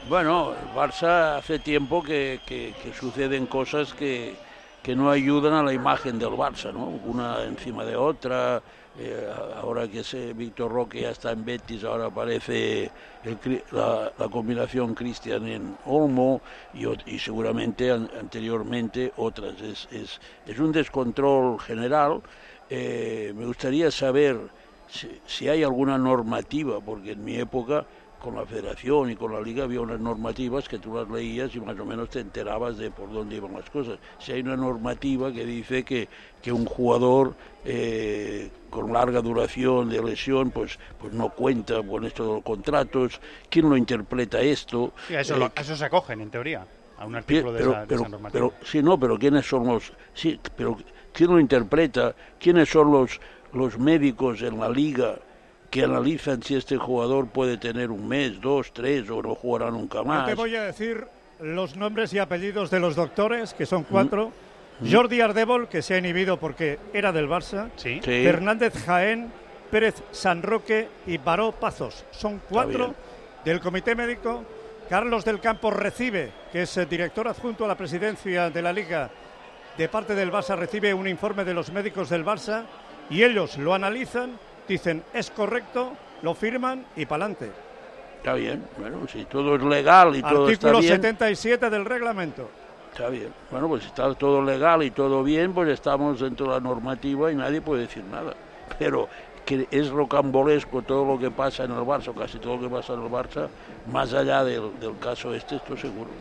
Bueno, el Barça hace tiempo que suceden cosas que no ayudan a la imagen del Barça, ¿no? Una encima de otra. Ahora que ese Víctor Roque ya está en Betis, ahora aparece la combinación Cristian en Olmo y seguramente anteriormente otras. Es un descontrol general. Me gustaría saber si hay alguna normativa, porque en mi época con la federación y con la liga había unas normativas que tú las leías y más o menos te enterabas de por dónde iban las cosas. Si hay una normativa que dice que un jugador con larga duración de lesión pues no cuenta con esto de los contratos, ¿quién lo interpreta esto? Sí, a eso se acogen, en teoría, a un artículo de esa normativa. Sí, no, pero ¿quiénes son los...? Sí, pero ¿quién lo interpreta? ¿Quiénes son los médicos en la liga que analizan si este jugador puede tener un mes, dos, tres o no jugará nunca más? Yo te voy a decir los nombres y apellidos de los doctores, que son 4. Jordi Ardèvol, que se ha inhibido porque era del Barça. Sí. Fernández Jaén, Pérez Sanroque y Baró Pazos. Son 4 del comité médico. Carlos del Campo recibe, que es director adjunto a la presidencia de la Liga, de parte del Barça, recibe un informe de los médicos del Barça y ellos lo analizan, dicen es correcto, lo firman y pa'lante. Está bien, bueno, si todo es legal y todo está bien. Artículo 77 del reglamento. Está bien, bueno, pues si está todo legal y todo bien, pues estamos dentro de la normativa y nadie puede decir nada. Pero que es rocambolesco todo lo que pasa en el Barça, o casi todo lo que pasa en el Barça, más allá del caso estoy seguro.